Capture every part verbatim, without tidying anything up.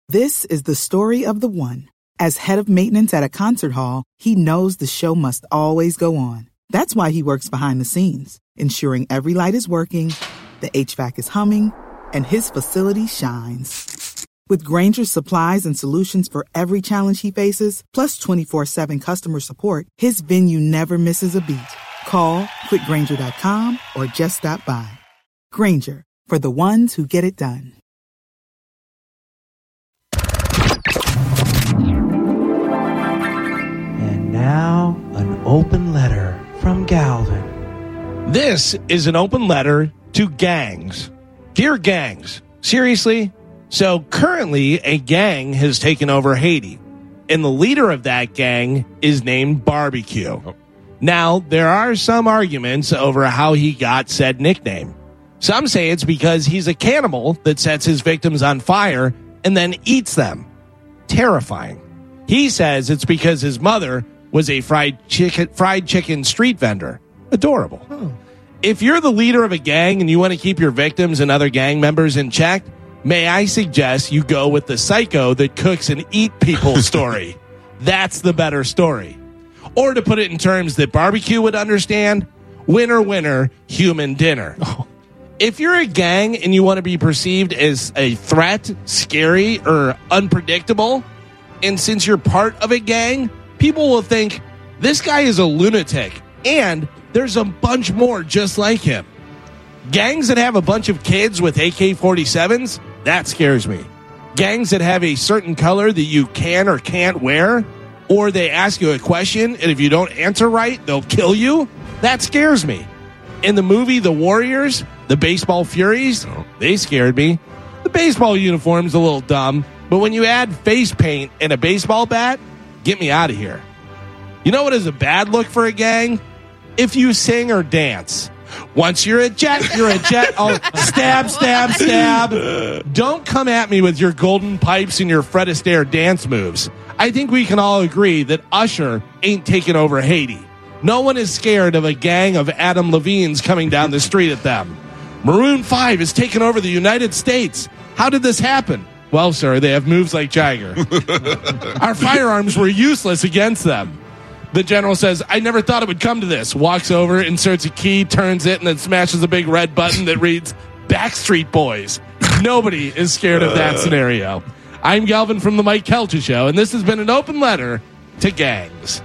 This is the story of the one. As head of maintenance at a concert hall, he knows the show must always go on. That's why he works behind the scenes, ensuring every light is working, the H V A C is humming, and his facility shines. With Grainger's supplies and solutions for every challenge he faces, plus twenty-four seven customer support, his venue never misses a beat. Call quick grainger dot com or just stop by. Grainger, for the ones who get it done. And now, an open letter from Galvin. This is an open letter to gangs. Dear gangs, seriously? So currently, a gang has taken over Haiti, and the leader of that gang is named Barbecue. Oh. Now, there are some arguments over how he got said nickname. Some say it's because he's a cannibal that sets his victims on fire and then eats them. Terrifying. He says it's because his mother was a fried chicken, fried chicken street vendor. Adorable. Oh. If you're the leader of a gang and you want to keep your victims and other gang members in check, may I suggest you go with the psycho that cooks and eat people story. That's the better story. Or to put it in terms that Barbecue would understand, winner, winner, human dinner. Oh. If you're a gang and you want to be perceived as a threat, scary, or unpredictable, and since you're part of a gang, people will think, this guy is a lunatic, and there's a bunch more just like him. Gangs that have a bunch of kids with A K forty-sevens, that scares me. Gangs that have a certain color that you can or can't wear, or they ask you a question, and if you don't answer right, they'll kill you, that scares me. In the movie The Warriors, the Baseball Furies, they scared me. The baseball uniform's a little dumb, but when you add face paint and a baseball bat, get me out of here. You know what is a bad look for a gang? If you sing or dance. Once you're a jet, you're a jet. Oh, stab, stab, stab. Don't come at me with your golden pipes and your Fred Astaire dance moves. I think we can all agree that Usher ain't taking over Haiti. No one is scared of a gang of Adam Levines coming down the street at them. Maroon five is taking over the United States. How did this happen? Well, sir, they have moves like Jagger. Our firearms were useless against them. The general says, I never thought it would come to this. Walks over, inserts a key, turns it, and then smashes a big red button that reads Backstreet Boys. Nobody is scared of that scenario. I'm Galvin from the Mike Kelcha Show, and this has been an open letter to gangs.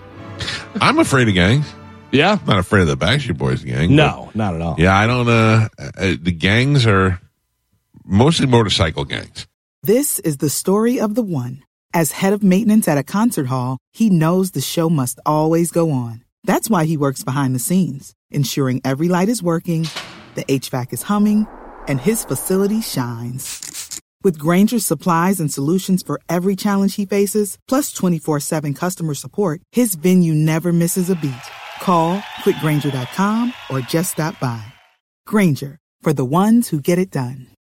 I'm afraid of gangs. Yeah? Not afraid of the Backstreet Boys gang. No, not at all. Yeah, I don't, uh, uh, the gangs are mostly motorcycle gangs. This is the story of the one. As head of maintenance at a concert hall, he knows the show must always go on. That's why he works behind the scenes, ensuring every light is working, the H V A C is humming, and his facility shines. With Grainger's supplies and solutions for every challenge he faces, plus twenty-four seven customer support, his venue never misses a beat. Call quick grainger dot com or just stop by. Grainger, for the ones who get it done.